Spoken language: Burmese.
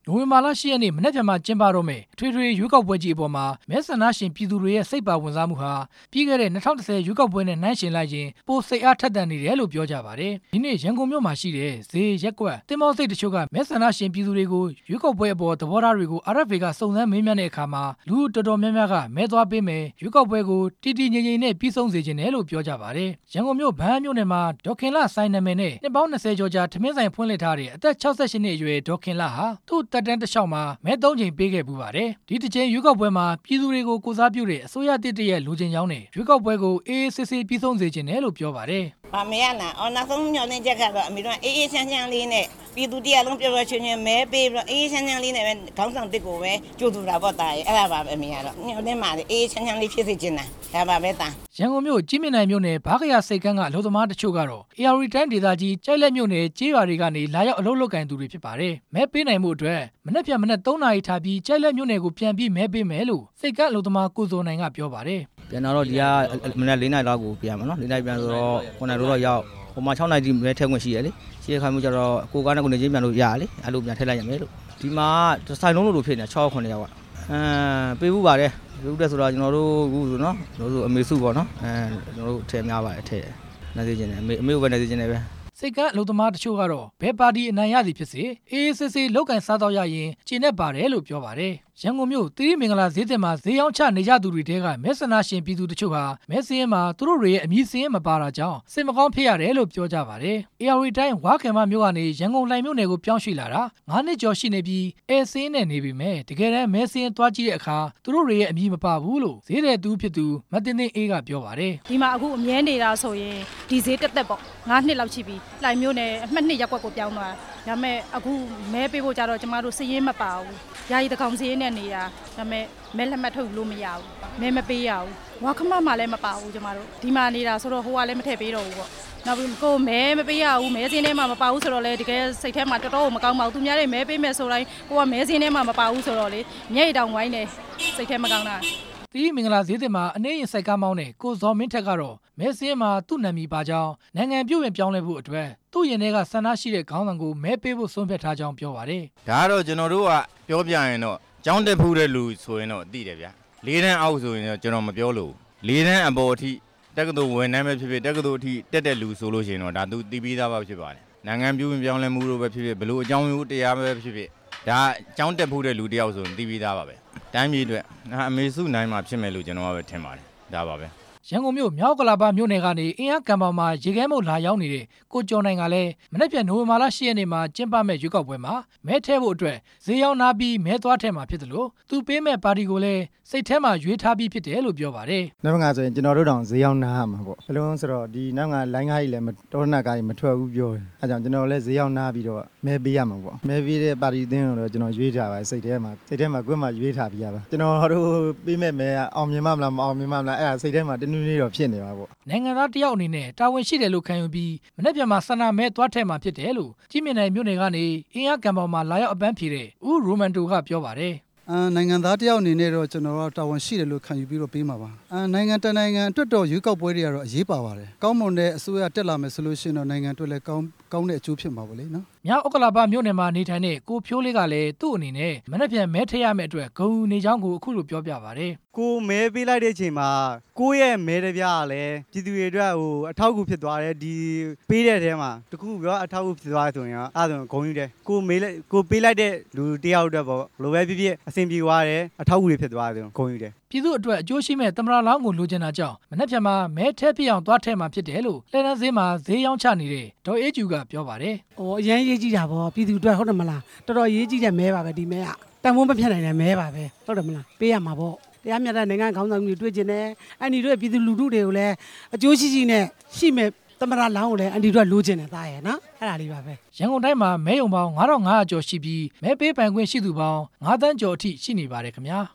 နိုဝင်ဘာလ10ရက်နေ့မနက်ဖြန်မှာကျင်းပတော့မယ်ထွေထွေရွေးကောက်ပွဲကြီးအပေါ်မှာမဲဆန္ဒရှင်ပြည်သူတွေရဲ့စိတ်ပါဝင်စားမှုဟာပြီးခဲ့တဲ့2010ရွေးကောက်ပွဲနဲ့နှိုင်းယှဉ်လိုက်ရင်ပိုစိတ်အားထက်သန်နေတယ်လို့ပြောကြပါတယ်။ဒီနေ့ရန်ကုန်မြို့မှာရှိတဲ့ဈေးရက်ကွက်တင်မောစိတ်တချို့ကမဲဆန္ဒရှင်ပြည်သူတွေကိုရွေးကောက်ပွဲအပေါ်သဘောထားတွေကို RFA ကစုံစမ်းမေးမြန်းတဲ့အခါမှာလူတော်တော်များများကမဲသွားပေးမယ်ရွေးကောက်ပွဲကိုတည်တည်ငြိမ်ငြိမ်နဲ့ပြီးဆုံးစေချင်တယ်လို့ပြောကြပါတယ်။ရန်ကုန်မြို့ဗန်းမြို့နယ်မှာဒေါ်ခင်လဆိုင်နာမည်နဲ့နှစ်ပေါင်း20ကျော်ကြာထမင်းဆိုင်ဖွင့်လှစ်ထားတဲ့အသက်68နှစ်အရွယ်ဒေါ်ခင်လဟာသူ့တက်တန်းတစ်လျှောက်မှာမဲ3ချိန်ပေးခဲ့ပူပါတယ်။ဒီတစ်ချိန်ရွေးကောက်ပွဲမှာပြည်သူတွေကိုကိုစားပြုတဲ့အစိုးရတစ်တရဲ့လူချင်းကြောင်းနဲ့ရွေးကောက်ပွဲကိုအေးအေးဆေးဆေးပြီးဆုံးစေချင်တယ်လို့ပြောပါတယ်။ဗမေရနာနောက်ဆုံးမျှော်လင့်ချက်ကတော့အမေတို့အေးအေးချမ်းချမ်းလေးနဲ့ပြည်သူတရားလုံးပြောပြောချင်းချင်းမဲပေးပြီးအေးအေးချမ်းချမ်းလေးနဲ့ပဲခေါင်းဆောင်တစ်ကိုပဲကြိုးတူတာပေါ့တာရဲ့အဲ့ဒါပါပဲအမေကတော့မျှော်လင့်ပါလေအေးအေးချမ်းချမ်းလေးဖြစ်စေချင်တာဒါပါပဲတာရန်ကုန်မြို့ကြီးမြင့်နိုင်မြို့နယ်ဘာခရစိတ်ကန်းကအလို့သမားတချို့ကတော့ AR တိုင်းဒေသကြီးကြိုက်လက်မြို့နယ်ကျေးရွာတွေကနေလာရောက်အလုပ်လုပ်ကင်သူတွေဖြစ်ပါတယ်။မဲပေးနိုင်မှုအတွက်မနေ့ပြန်မနေ့3နာရီထားပြီးကြိုက်လက်မြို့နယ်ကိုပြန်ပြီးမဲပေးမယ်လို့စိတ်ကန်းအလို့သမားကိုစောနိုင်ကပြောပါတယ်။ပြန်တော့ဒီကမနေ့4နာရီလောက်ကိုပြန်မှာနော်4နာရီပြန်ဆိုတော့9နာရီတော့ရောက်ဟိုမှာ6နာရီမဲထည့်ခွင့်ရှိရလေရှိရခိုင်မှုကျတော့ကိုကားနဲ့ကိုနေချင်းပြန်လို့ရလေအဲ့လိုပြန်ထည့်လိုက်ရမယ်လို့ဒီမှာဆိုင်လုံးလို့ဖြစ်နေ6 9ယောက်ကပေးဖို့ပါတယ်ပေးဖို့တဲ့ဆိုတော့ကျွန်တော်တို့အခုဆိုနော်ကျွန်တော်တို့အမေစုပေါ့နော်ကျွန်တော်တို့ထည့်များပါတယ်ထည့်နေသေးခြင်းနဲ့အမေကိုပဲနေသေးခြင်းနဲ့ပဲစိတ်ကအလုပ်သမားတချို့ကတော့ဘယ်ပါတီအနိုင်ရသည်ဖြစ်စေအေးဆေးဆေးလောက်ကန်စားတော့ရရင်ကျင်းနဲ့ပါတယ်လို့ပြောပါတယ်။ရန်ကုန်မြို့သီရိမင်္ဂလာဈေးတင်မှာဈေးရောင်းချနေကြသူတွေတဲကမဲဆန္ဒရှင်ပြည်သူတချို့ဟာမဲစင်းမှာသူတို့တွေရဲ့အမည်စင်းမပါတာကြောင့်စိတ်မကောင်းဖြစ်ရတယ်လို့ပြောကြပါတယ်။ AR တိုင်းဝါခင်မမြို့ကနေရန်ကုန်လှိုင်မြို့နယ်ကိုပြောင်းရွှေ့လာတာ9နှစ်ကျော်ရှိနေပြီးအဲစင်းနဲ့နေပြီမဲ့တကယ်တမ်းမဲစင်းသွားကြည့်တဲ့အခါသူတို့တွေရဲ့အမည်မပါဘူးလို့ဈေးတဲ့သူဖြစ်သူမတင်တင်အေးကပြောပါတယ်။ဒီမှာအခုအမြဲနေတာဆိုရင်ဒီဈေးတက်တက်ပေါ့9နှစ်လောက်ရှိပြီလှိုင်မြို့နယ်အမှတ်2ရပ်ကွက်ကိုပြောင်းသွားဒါပေမဲ့အခုမဲပေးဖို့ကြတော့ကျမတို့စည်ရင်းမပါဘူးယာယီတကောင်စည်ရင်းနဲ့နေတာဒါပေမဲ့မဲလက်မှတ်ထုတ်လို့မရဘူးမဲမပေးရဘူးဝါခမမှလည်းမပါဘူးကျမတို့ဒီမှာနေတာဆိုတော့ဟိုကလည်းမထည့်ပေးတော့ဘူးပေါ့နောက်ပြီးကိုမဲမပေးရဘူးမဲစင်းထဲမှာမပါဘူးဆိုတော့လေတကယ်စိတ်ထဲမှာတော်တော်မကောင်းပါဘူးသူများတွေမဲပေးမယ်ဆိုတိုင်းကိုကမဲစင်းထဲမှာမပါဘူးဆိုတော့လေမျက်ရည်တောင်ဝိုင်းနေစိတ်ထဲမကောင်းတာသီးမင်္ဂလာဈေးတင်မှာအနေရင်စိုက်ကားမောင်းတဲ့ကိုဇော်မင်းထက်ကတော့မဲစင်းမှာသူ့နာမည်ပါကြောင်းနိုင်ငံပြုတ်ဝင်ပြောင်းလဲဖို့အတွက်သူ့ရင်ထဲကဆန္ဒရှိတဲ့ခေါင်းဆောင်ကိုမဲပေးဖို့ဆုံးဖြတ်ထားကြောင်းပြောပါတယ်။ဒါကတော့ကျွန်တော်တို့ကပြောပြရင်တော့ကျောင်းတက်ဖူးတဲ့လူဆိုရင်တော့သိတယ်ဗျာ။၄တန်းအောက်ဆိုရင်တော့ကျွန်တော်မပြောလို့၄တန်းအပေါ်အထိတက္ကသိုလ်ဝင်နှမ်းပဲဖြစ်ဖြစ်တက္ကသိုလ်အထိတက်တဲ့လူဆိုလို့ရှိရင်တော့ဒါသူသိပြီးသားပါဖြစ်ပါတယ်။နိုင်ငံပြုတ်ဝင်ပြောင်းလဲမှုလို့ပဲဖြစ်ဖြစ်ဘလို့အကြောင်းမျိုးတရားပဲဖြစ်ဖြစ်ဒါကျောင်းတက်ဖူးတဲ့လူတယောက်ဆိုရင်သိပြီးသားပါပဲ။တိုင်းပြည်အတွက်အမေစုနိုင်မှာဖြစ်မယ်လို့ကျွန်တော်ကပဲထင်ပါတယ်။ဒါပါပဲရန်ကုန်မြို့မြောက်ကလာပမြို့နယ်ကနေအင်အားကံပေါင်မှာရေခဲမုတ်လာရောက်နေတဲ့ကိုကျော်နိုင်ကလည်းမနေ့ပြန်နိုဝင်ဘာလ10ရက်နေ့မှာကျင်းပမဲ့ရွေးကောက်ပွဲမှာမဲထည့်ဖို့အတွက်ဈေးရောက်နာပြီးမဲသွားထည့်မှာဖြစ်တယ်လို့သူပေးမဲ့ပါတီကိုလည်းစိတ်ထဲမှာရွေးထားပြီးဖြစ်တယ်လို့ပြောပါတယ်။နောက်ငါဆိုရင်ကျွန်တော်တို့တောင်ဈေးရောက်နာရမှာပေါ့။ဘယ်လိုဆိုတော့ဒီနောက်ငါလိုင်းကားကြီးလည်းတောနက်ကားကြီးမထွက်ဘူးပြောတယ်။အဲကြောင့်ကျွန်တော်လည်းဈေးရောက်နာပြီးတော့မဲပေးရမှာပေါ့။မဲပေးတဲ့ပါတီအသင်းကိုတော့ကျွန်တော်ရွေးထားပါစိတ်ထဲမှာကွတ်မှရွေးထားပြီးရပါ။ကျွန်တော်တို့ပေးမဲ့မဲအောင်မြင်မှမလားမအောင်မြင်မှမလားအဲ့ဒါစိတ်ထဲမှာတနည်းနည်းတော့ဖြစ်နေပါပေါ့နိုင်ငံသားတယောက်အနေနဲ့တာဝန်ရှိတယ်လို့ခံယူပြီးမနေ့ပြန်မှာဆန္ဒမဲသွားထည့်မှာဖြစ်တယ်လို့ကြီးမြင့်နိုင်မြို့နယ်ကနေအင်အားကံပေါင်မှာလာရောက်အပန်းဖြေတဲ့ဦးရိုမန်တိုကပြောပါတယ်နိုင်ငံသားတယောက်အနေနဲ့တော့ကျွန်တော်တို့တာဝန်ရှိတယ်လို့ခံယူပြီးတော့ပေးမှာပါနိုင်ငံတနိုင်ငံအတွက်တော့ရွေးကောက်ပွဲတွေကတော့အရေးပါပါတယ်ကောင်းမွန်တဲ့အစိုးရတက်လာမယ်ဆိုလို့ရှိရင်တော့နိုင်ငံအတွက်လည်းကောင်းတဲ့အကျိုးဖြစ်မှာပါလေနော်မြောက်ဥက္ကလာပမြို့နယ်မှာနေထိုင်တဲ့ကိုဖြိုးလေးကလည်းသူ့အနေနဲ့မနေ့ပြန်မဲထည့်ရမယ့်အတွက်ဂုဏ်ယူနေကြောင်းကိုအခုလိုပြောပြပါတယ်ကိုမဲပေးလိုက်တဲ့အချိန်မှာကိုရဲ့မဲတပြားကလည်းပြည်သူတွေအတွက်အထောက်အကူဖြစ်သွားတယ်ဒီပေးတဲ့ထဲမှာတခုပြောအထောက်အကူဖြစ်သွားတယ်ဆိုရင်အဲ့ဒါဆိုဂုဏ်ယူတယ်ကိုပေးလိုက်တဲ့လူတယောက်အတွက်ပေါ့လိုပဲဖြစ်ဖြစ်အဆင်ပြေသွားတယ်အထောက်အကူတွေဖြစ်သွားတယ်ဆိုဂုဏ်ယူတယ်ပြည်သူအတွက်အကျိုးရှိမဲ့သမ္မတလောင်းကိုလိုချင်တာကြောင့်မနေ့ပြန်မှာမဲထည့်ပြအောင်သွားထည့်မှာဖြစ်တယ်လို့လက်နက်ဈေးမှာဈေးရောင်းချနေတဲ့ဒေါ်အေးကျူကပြောပါတယ်။အရန်ရေးကြည့်တာပေါ့ပြည်သူအတွက်ဟုတ်တယ်မလားတော်တော်ရေးကြည့်တဲ့မဲပါပဲဒီမဲကတန်ဖိုးမဖြတ်နိုင်တဲ့မဲပါပဲဟုတ်တယ်မလားပေးရမှာပေါ့တရားမျှတတဲ့နိုင်ငံခေါင်းဆောင်တွေတွေ့ကျင်တယ်အန်ဒီတို့ပြည်သူလူထုတွေကိုလည်းအကျိုးရှိနဲ့ရှိမဲ့သမ္မတလောင်းကိုလည်းအန်ဒီတို့လိုချင်တယ်သားရဲ့နော်အဲ့ဒါလေးပါပဲရန်ကုန်တိုင်းမှာမဲရုံပေါင်း9500ကျော်ရှိပြီးမဲပေးပိုင်ခွင့်ရှိသူပေါင်း9တန်းကျော်အထိရှိနေပါတယ်ခင်ဗျာ